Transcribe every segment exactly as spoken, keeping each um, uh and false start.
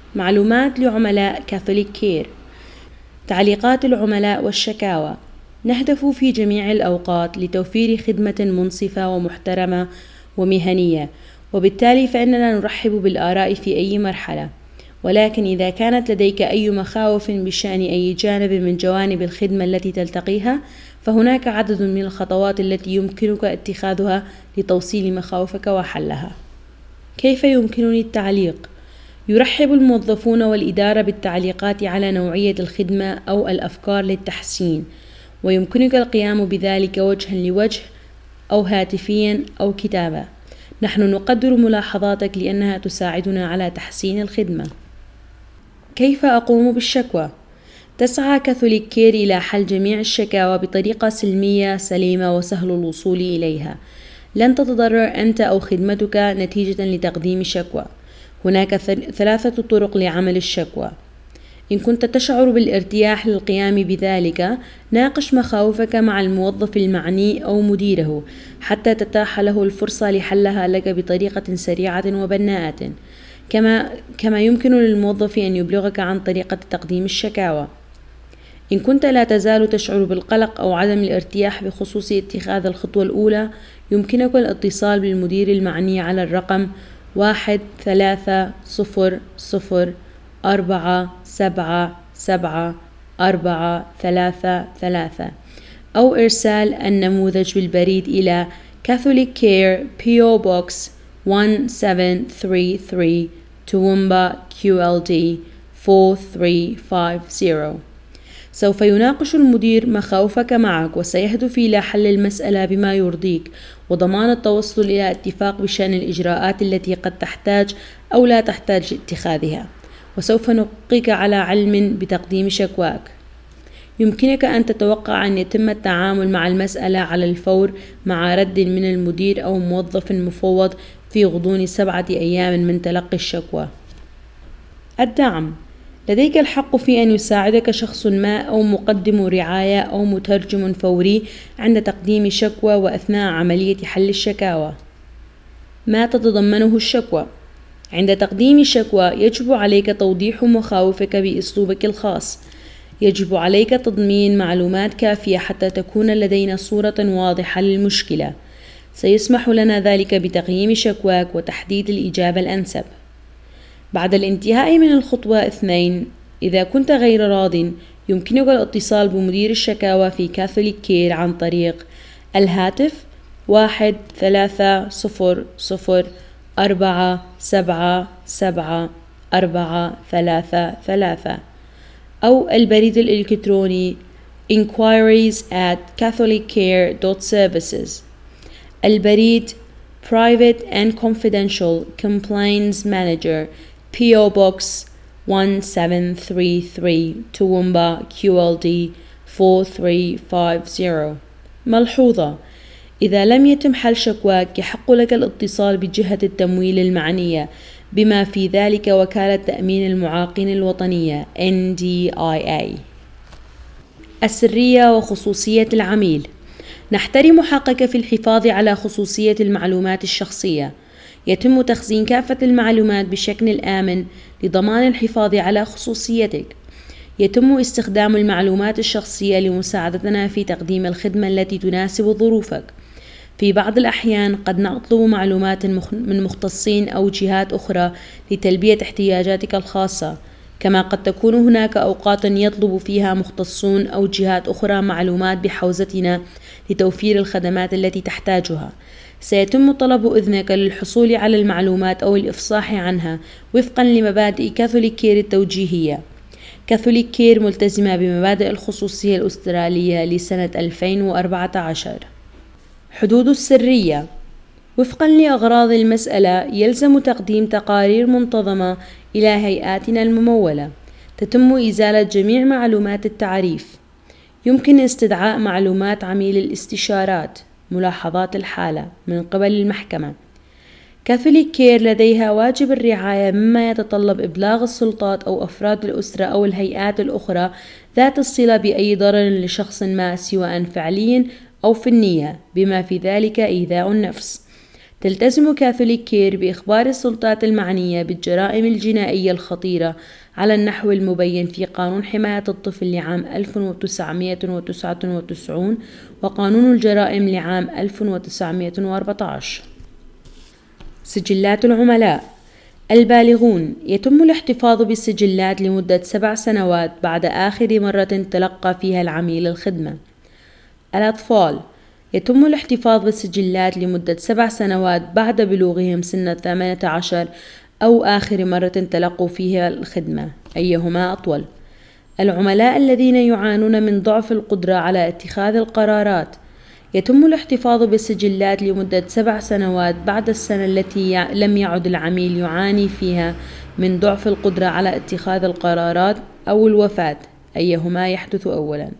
معلومات لعملاء كاثوليك كير. تعليقات العملاء والشكاوى. نهدف في جميع الأوقات لتوفير خدمة منصفة ومحترمة ومهنية، وبالتالي فإننا نرحب بالآراء في أي مرحلة، ولكن إذا كانت لديك أي مخاوف بشأن أي جانب من جوانب الخدمة التي تلتقيها، فهناك عدد من الخطوات التي يمكنك اتخاذها لتوصيل مخاوفك وحلها. كيف يمكنني التعليق؟ يرحب الموظفون والإدارة بالتعليقات على نوعية الخدمة أو الأفكار للتحسين، ويمكنك القيام بذلك وجها لوجه أو هاتفيا أو كتابة. نحن نقدر ملاحظاتك لأنها تساعدنا على تحسين الخدمة. كيف أقوم بالشكوى؟ تسعى كاثوليك كير إلى حل جميع الشكاوى بطريقة سلمية سليمة وسهل الوصول إليها. لن تتضرر أنت أو خدمتك نتيجة لتقديم شكوى. هناك ثلاثة طرق لعمل الشكوى. إن كنت تشعر بالارتياح للقيام بذلك، ناقش مخاوفك مع الموظف المعني أو مديره حتى تتاح له الفرصة لحلها لك بطريقة سريعة وبناءة. كما كما يمكن للموظف أن يبلغك عن طريقة تقديم الشكاوى. إن كنت لا تزال تشعر بالقلق أو عدم الارتياح بخصوص اتخاذ الخطوة الأولى، يمكنك الاتصال بالمدير المعني على الرقم واحد ثلاثة صفر صفر أربعة سبعة سبعة أربعة ثلاثة ثلاثة، أو إرسال النموذج بالبريد إلى Catholic Care P O Box one seven three three Toowoomba Q L D four three five zero. سوف يناقش المدير مخاوفك معك، وسيهدف إلى حل المسألة بما يرضيك وضمان التوصل إلى اتفاق بشأن الإجراءات التي قد تحتاج أو لا تحتاج اتخاذها، وسوف نبقيك على علم بتقديم شكواك. يمكنك أن تتوقع أن يتم التعامل مع المسألة على الفور مع رد من المدير أو موظف مفوض في غضون سبعة أيام من تلقي الشكوى. الدعم. لديك الحق في أن يساعدك شخص ما أو مقدم رعاية أو مترجم فوري عند تقديم شكوى وأثناء عملية حل الشكاوى. ما تتضمنه الشكوى؟ عند تقديم الشكوى يجب عليك توضيح مخاوفك بأسلوبك الخاص. يجب عليك تضمين معلومات كافية حتى تكون لدينا صورة واضحة للمشكلة. سيسمح لنا ذلك بتقييم شكواك وتحديد الإجابة الأنسب. بعد الانتهاء من الخطوة اثنين، إذا كنت غير راضٍ، يمكنك الاتصال بمدير الشكاوى في كاثوليك كير عن طريق الهاتف واحد ثلاثة صفر صفر أربعة سبعة سبعة أربعة ثلاثة ثلاثة، أو البريد الإلكتروني inquiries at catholiccare dot services. البريد Private and Confidential Complaints Manager P O Box one seven three three Toowoomba Q L D four three five zero. ملحوظة: إذا لم يتم حل شكواك يحق لك الاتصال بجهة التمويل المعنية، بما في ذلك وكالة تأمين المعاقين الوطنية N D I A. السرية وخصوصية العميل. نحترم حقك في الحفاظ على خصوصية المعلومات الشخصية. يتم تخزين كافة المعلومات بشكل آمن لضمان الحفاظ على خصوصيتك. يتم استخدام المعلومات الشخصية لمساعدتنا في تقديم الخدمة التي تناسب ظروفك. في بعض الأحيان قد نطلب معلومات من مختصين أو جهات أخرى لتلبية احتياجاتك الخاصة، كما قد تكون هناك أوقات يطلب فيها مختصون أو جهات أخرى معلومات بحوزتنا لتوفير الخدمات التي تحتاجها. سيتم طلب إذنك للحصول على المعلومات أو الإفصاح عنها وفقا لمبادئ كاثوليك كير التوجيهية. كاثوليك كير ملتزمة بمبادئ الخصوصية الأسترالية لسنة ألفين وأربعة عشر. حدود السرية. وفقا لأغراض المسألة يلزم تقديم تقارير منتظمة إلى هيئاتنا الممولة. تتم إزالة جميع معلومات التعريف. يمكن استدعاء معلومات عميل الاستشارات ملاحظات الحالة من قبل المحكمة. كاثوليك كير لديها واجب الرعاية، مما يتطلب إبلاغ السلطات أو أفراد الأسرة أو الهيئات الأخرى ذات الصلة بأي ضرر لشخص ما، سواء فعلي أو في النية، بما في ذلك إيذاء النفس. تلتزم كاثوليك كير بإخبار السلطات المعنية بالجرائم الجنائية الخطيرة على النحو المبين في قانون حماية الطفل لعام ألف وتسعمائة وتسعة وتسعين وقانون الجرائم لعام ألف وتسعمائة وأربعة عشر. سجلات العملاء. البالغون يتم الاحتفاظ بالسجلات لمدة سبع سنوات بعد آخر مرة تلقى فيها العميل الخدمة. الأطفال يتم الاحتفاظ بالسجلات لمدة سبع سنوات بعد بلوغهم سن الثامنة عشر أو آخر مرة تلقوا فيها الخدمة، أيهما أطول. العملاء الذين يعانون من ضعف القدرة على اتخاذ القرارات يتم الاحتفاظ بالسجلات لمدة سبع سنوات بعد السنة التي لم يعد العميل يعاني فيها من ضعف القدرة على اتخاذ القرارات أو الوفاة، أيهما يحدث أولا.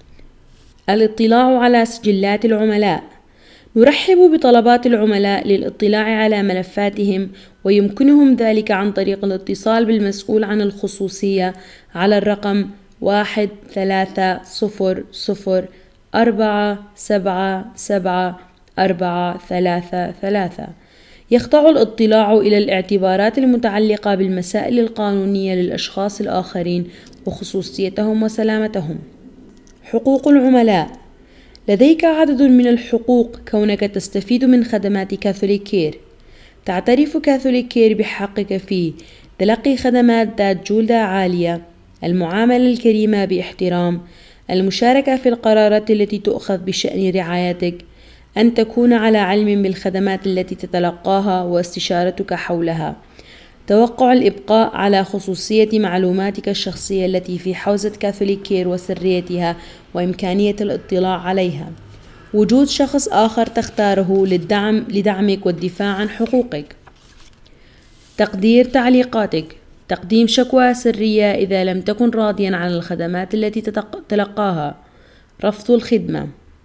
الاطلاع على سجلات العملاء. نرحب بطلبات العملاء للاطلاع على ملفاتهم، ويمكنهم ذلك عن طريق الاتصال بالمسؤول عن الخصوصية على الرقم واحد ثلاثة صفر صفر أربعة سبعة سبعة أربعة ثلاثة ثلاثة. يخضع الاطلاع إلى الاعتبارات المتعلقة بالمسائل القانونية للأشخاص الآخرين وخصوصيتهم وسلامتهم. حقوق العملاء. لديك عدد من الحقوق كونك تستفيد من خدمات كاثوليك كير. تعترف كاثوليك كير بحقك في تلقي خدمات ذات جودة عالية، المعاملة الكريمة باحترام، المشاركة في القرارات التي تؤخذ بشأن رعايتك، أن تكون على علم بالخدمات التي تتلقاها واستشارتك حولها، توقع الإبقاء على خصوصية معلوماتك الشخصية التي في حوزة كاثوليك كير وسريتها وإمكانية الاطلاع عليها، وجود شخص آخر تختاره للدعم لدعمك والدفاع عن حقوقك. تقدير تعليقاتك. تقديم شكوى سرية إذا لم تكن راضيا عن الخدمات التي تتلقاها. رفض الخدمة.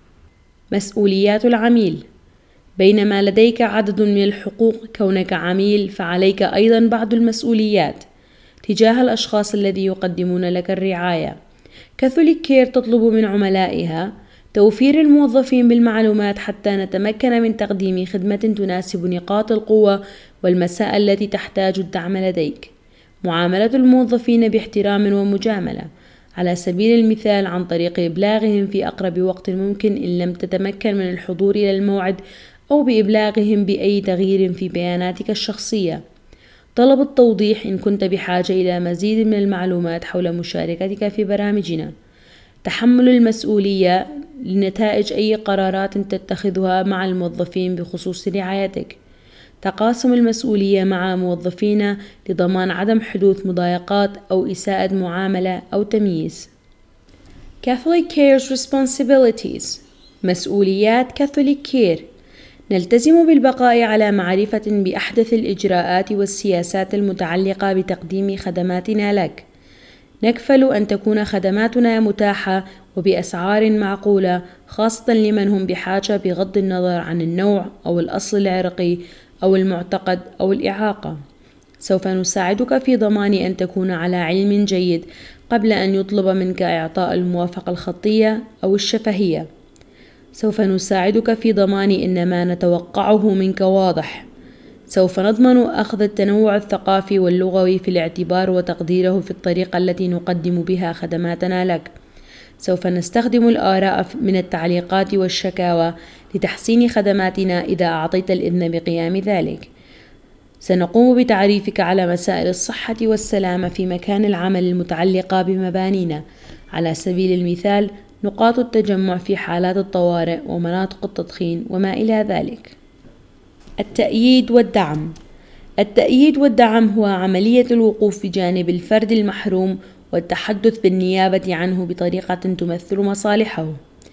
مسؤوليات العميل. بينما لديك عدد من الحقوق كونك عميل، فعليك أيضا بعض المسؤوليات تجاه الأشخاص الذين يقدمون لك الرعاية. كاثوليك كير تطلب من عملائها توفير الموظفين بالمعلومات حتى نتمكن من تقديم خدمة تناسب نقاط القوة والمسائل التي تحتاج الدعم لديك. معاملة الموظفين باحترام ومجاملة، على سبيل المثال عن طريق إبلاغهم في أقرب وقت ممكن إن لم تتمكن من الحضور إلى الموعد، أو بإبلاغهم بأي تغيير في بياناتك الشخصية. طلب التوضيح إن كنت بحاجة إلى مزيد من المعلومات حول مشاركتك في برامجنا. تحمل المسؤولية لنتائج أي قرارات تتخذها مع الموظفين بخصوص رعايتك. تقاسم المسؤولية مع موظفين لضمان عدم حدوث مضايقات أو إساءة معاملة أو تمييز. Catholic Care's Responsibilities. مسؤوليات كاثوليك كير. نلتزم بالبقاء على معرفة بأحدث الإجراءات والسياسات المتعلقة بتقديم خدماتنا لك. نكفل أن تكون خدماتنا متاحة وبأسعار معقولة، خاصة لمن هم بحاجة بغض النظر عن النوع أو الأصل العرقي أو المعتقد أو الإعاقة. سوف نساعدك في ضمان أن تكون على علم جيد قبل أن يطلب منك إعطاء الموافقة الخطية أو الشفهية. سوف نساعدك في ضمان أن ما نتوقعه منك واضح. سوف نضمن أخذ التنوع الثقافي واللغوي في الاعتبار وتقديره في الطريقة التي نقدم بها خدماتنا لك. سوف نستخدم الآراء من التعليقات والشكاوى لتحسين خدماتنا إذا أعطيت الإذن بقيام ذلك. سنقوم بتعريفك على مسائل الصحة والسلامة في مكان العمل المتعلقة بمبانينا، على سبيل المثال نقاط التجمع في حالات الطوارئ ومناطق التدخين وما إلى ذلك. التأييد والدعم. التأييد والدعم هو عملية الوقوف بجانب الفرد المحروم والتحدث بالنيابة عنه بطريقة تمثل مصالحه.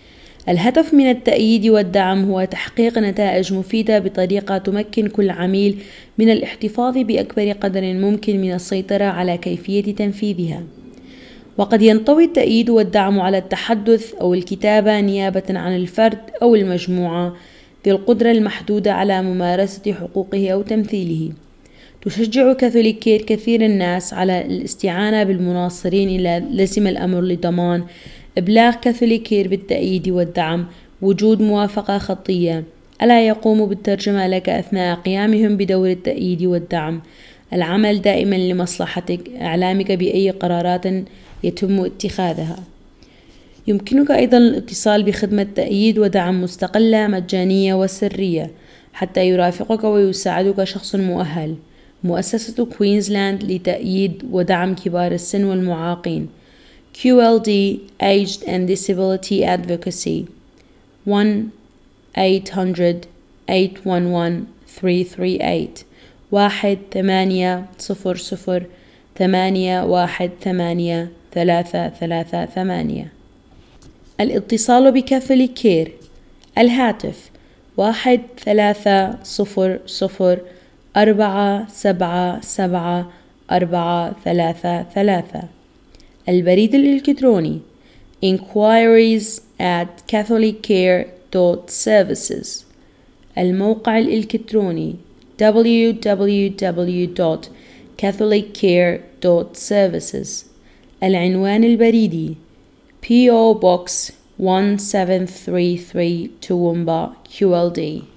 الهدف من التأييد والدعم هو تحقيق نتائج مفيدة بطريقة تمكن كل عميل من الاحتفاظ بأكبر قدر ممكن من السيطرة على كيفية تنفيذها. وقد ينطوي التأييد والدعم على التحدث أو الكتابة نيابة عن الفرد أو المجموعة ذي القدرة المحدودة على ممارسة حقوقه أو تمثيله. تشجع كاثوليك كير كثير الناس على الاستعانة بالمناصرين إذا لزم الأمر لضمان إبلاغ كاثوليك كير بالتأييد والدعم، وجود موافقة خطية، ألا يقوموا بالترجمة لك أثناء قيامهم بدور التأييد والدعم، العمل دائما لمصلحتك، إعلامك بأي قرارات يتم اتخاذها. يمكنك أيضا الاتصال بخدمة تأييد ودعم مستقلة مجانية وسرية حتى يرافقك ويساعدك شخص مؤهل. مؤسسة كوينزلاند لتأييد ودعم كبار السن والمعاقين كيو إل دي Aged and Disability Advocacy one eight hundred eight one one three three eight واحد ثمانية صفر صفر ثمانية واحد ثمانية ثلاثة ثلاثة ثمانية. الاتصال بكاثوليك كير، الهاتف واحد ثلاثة صفر صفر أربعة سبعة سبعة أربعة ثلاثة ثلاثة. البريد الإلكتروني inquiries at catholiccare dot services. الموقع الإلكتروني w w w dot catholiccare dot services. العنوان البريدي P O Box one seven three three Toowoomba Q L D.